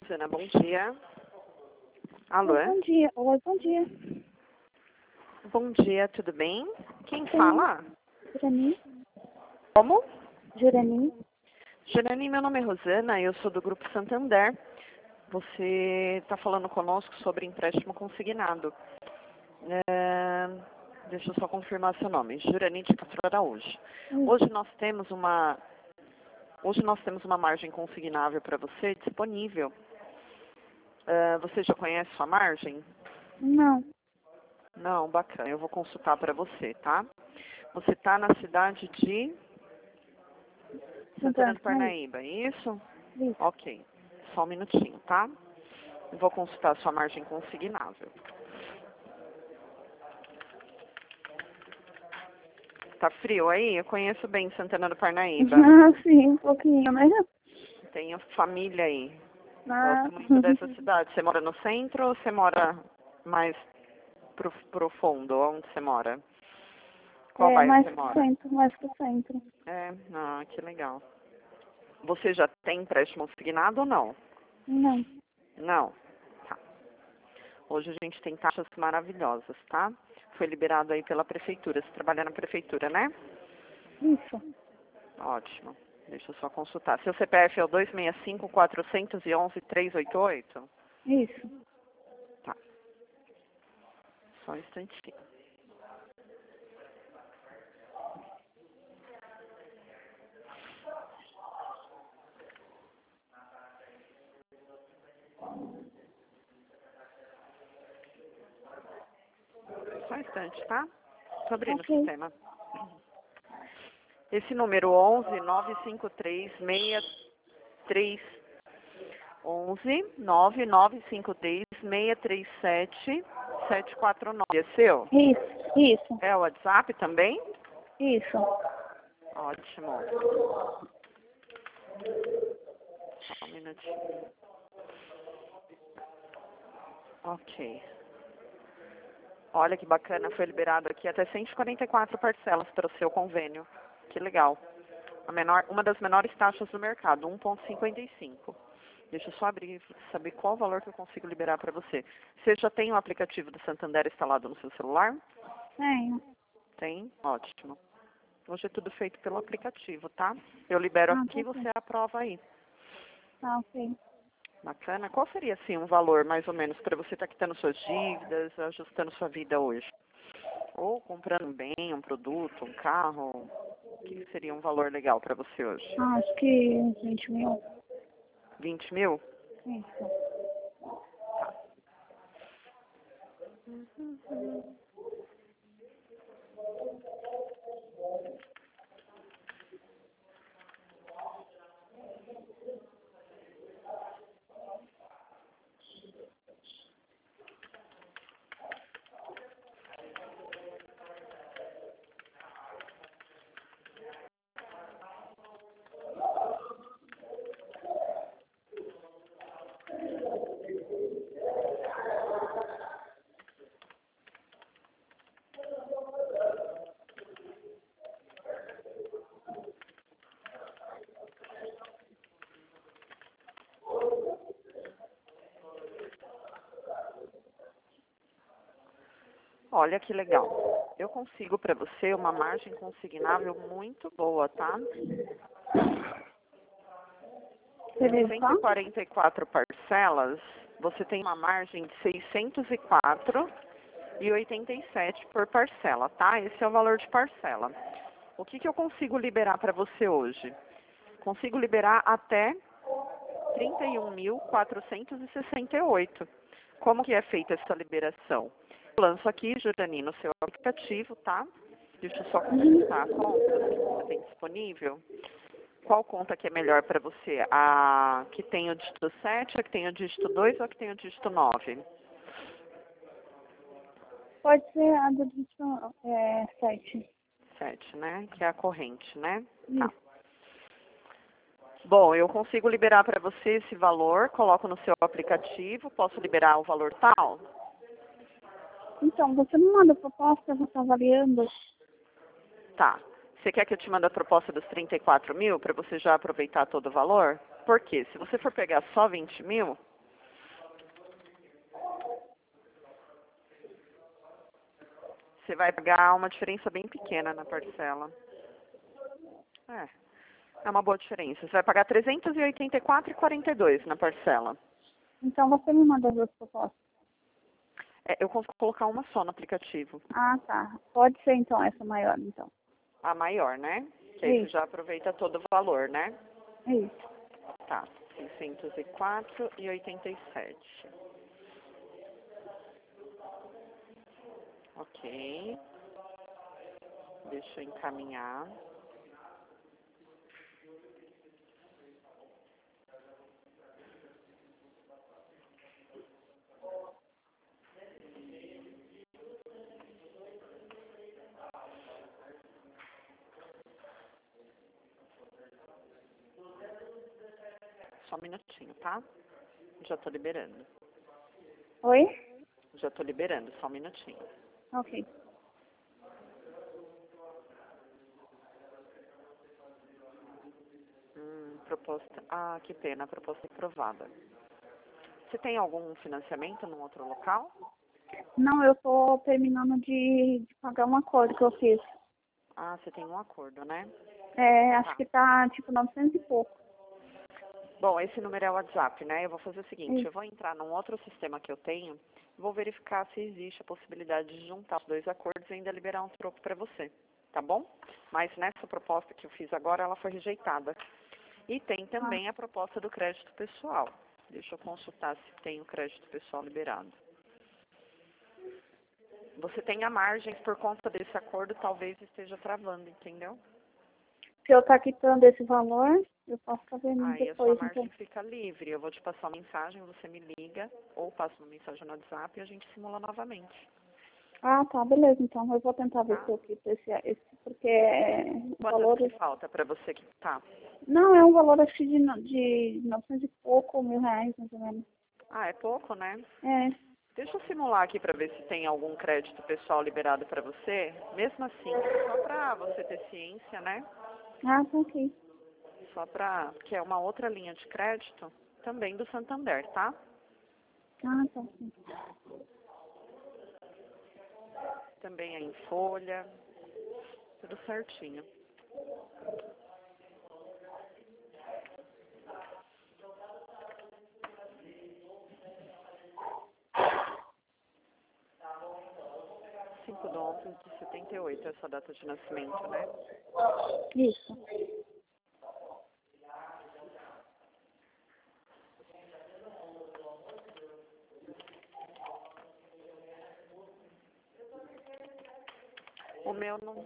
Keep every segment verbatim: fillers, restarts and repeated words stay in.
Rosana, bom dia. Alô? Oi, bom dia. Oi, bom dia. Bom dia, tudo bem? Quem Sim. fala? Jurani? Como? Jurani? Jurani, meu nome é Rosana, eu sou do Grupo Santander. Você está falando conosco sobre empréstimo consignado. É, deixa eu só confirmar seu nome. Jurani de Castro Araújo. Hum. Hoje nós temos uma, hoje nós temos uma margem consignável para você disponível. É, você já conhece sua margem? Não. Não, bacana. Eu vou consultar para você, tá? Você está na cidade de Santana do Parnaíba, isso? Isso. Ok. Só um minutinho, tá? Eu vou consultar a sua margem consignável. Tá frio aí? Eu conheço bem Santana do Parnaíba. Ah, sim, um pouquinho, né? Tenho família aí. Ah. Gosto muito dessa cidade. Você mora no centro ou você mora mais pro, pro fundo? Onde você mora? Qual É, bairro mais você pro mora? centro, mais pro centro. É, ah, que legal. Você já tem empréstimo consignado ou não? Não. Não. Tá. Hoje a gente tem taxas maravilhosas, tá? Foi liberado aí pela prefeitura. Você trabalha na prefeitura, né? Isso. Ótimo. Deixa eu só consultar. Seu C P F é o dois seis cinco, quatro um um, três oito oito? Isso. Tá. Só um instantinho. Só um instante, tá? Tô abrindo Ok. o sistema. Esse número onze nove cinco três seis três onze nove nove cinco três seis três sete sete quatro nove. É seu? Isso. Isso. É o WhatsApp também? Isso. Ótimo. Só um minutinho. Ok. Olha que bacana, foi liberado aqui até cento e quarenta e quatro parcelas para o seu convênio. Que legal. A menor, uma das menores taxas do mercado, um vírgula cinquenta e cinco. Deixa eu só abrir e saber qual o valor que eu consigo liberar para você. Você já tem o aplicativo do Santander instalado no seu celular? Tenho. Tem? Ótimo. Hoje é tudo feito pelo aplicativo, tá? Eu libero Ah, aqui e tá você ok. aprova aí. Tá ok. Bacana. Qual seria, assim, um valor, mais ou menos, para você estar quitando suas dívidas, ajustando sua vida hoje? Ou comprando um bem, um produto, um carro? O que seria um valor legal para você hoje? Ah, acho que uns vinte mil. vinte mil? Isso. Olha que legal. Eu consigo para você uma margem consignável muito boa, tá? Beleza, cento tá? e quarenta e quatro parcelas, você tem uma margem de seiscentos e quatro reais e oitenta e sete centavos por parcela, tá? Esse é o valor de parcela. O que, que eu consigo liberar para você hoje? Consigo liberar até trinta e um mil, quatrocentos e sessenta e oito. Como que é feita essa liberação? Eu lanço aqui, Jurani, no seu aplicativo, tá? Deixa eu só consultar a conta que você tem disponível. Qual conta que é melhor para você? A que tem o dígito sete, a que tem o dígito dois ou a que tem o dígito nove? Pode ser a do dígito é, sete. sete, né? Que é a corrente, né? Tá. Isso. Bom, eu consigo liberar para você esse valor, coloco no seu aplicativo, posso liberar o valor tal? Então, você me manda a proposta, eu vou estar avaliando. Tá. Você quer que eu te mande a proposta dos trinta e quatro mil para você já aproveitar todo o valor? Por quê? Se você for pegar só vinte mil, Você vai pagar uma diferença bem pequena na parcela. É, é uma boa diferença. Você vai pagar trezentos e oitenta e quatro reais e quarenta e dois centavos na parcela. Então você me manda as duas propostas. É, eu consigo colocar uma só no aplicativo. Ah, tá. Pode ser então essa maior, então. A maior, né? Que aí você Isso, já aproveita todo o valor, né? isso. Tá, seiscentos e quatro reais e oitenta e sete centavos. Ok. Deixa eu encaminhar. Só um minutinho, tá? Já tô liberando. Oi? Já tô liberando, só um minutinho. Ok. Hum, proposta. Ah, que pena, a proposta é aprovada. Você tem algum financiamento num outro local? Não, eu tô terminando de, de pagar um acordo que eu fiz. Ah, você tem um acordo, né? É, acho Tá. que tá tipo novecentos e pouco. Bom, esse número é o WhatsApp, né? Eu vou fazer o seguinte, eu Isso. vou entrar num outro sistema que eu tenho, vou verificar se existe a possibilidade de juntar os dois acordos e ainda liberar um troco para você, tá bom? Mas nessa proposta que eu fiz agora, ela foi rejeitada. E tem Ah, também a proposta do crédito pessoal. Deixa eu consultar se tem o crédito pessoal liberado. Você tem a margem por conta desse acordo, talvez esteja travando, entendeu? se eu tá quitando esse valor, eu posso fazer Aí a sua depois, então. margem fica livre. Eu vou te passar uma mensagem, você me liga, ou passa uma mensagem no WhatsApp e a gente simula novamente. Ah, tá, beleza. Então eu vou tentar ver se Tá? eu quito esse, esse porque é o Quanto valor. que falta para você quitar? Não, é um valor acho que de, no- de novecentos e pouco mil reais, mais ou menos. Ah, é pouco, né? É. Deixa eu simular aqui para ver se tem algum crédito pessoal liberado para você. Mesmo assim, só para você ter ciência, né? Ah, tá ok. Só para... que é uma outra linha de crédito, também do Santander, tá? Ah, tá sim. Também é em folha, tudo certinho. cinco de onze de setenta e oito, essa data de nascimento, né? Isso. O meu não...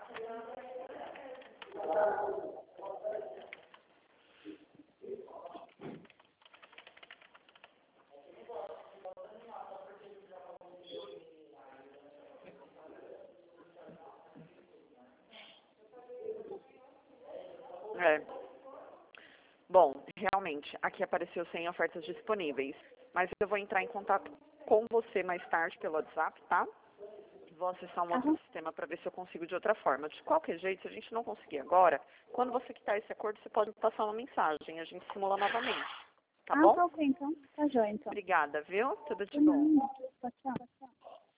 É. Bom, realmente, aqui apareceu sem ofertas disponíveis. Mas eu vou entrar em contato com você mais tarde pelo WhatsApp, tá? Vou acessar um outro Aham. sistema para ver se eu consigo de outra forma. De qualquer jeito, se a gente não conseguir agora, quando você quitar esse acordo, você pode me passar uma mensagem. A gente simula novamente. Tá Ah, bom? tá ok, então. Tá jóia, então. Obrigada, viu? Tudo de De bom. nada. Tchau, tchau.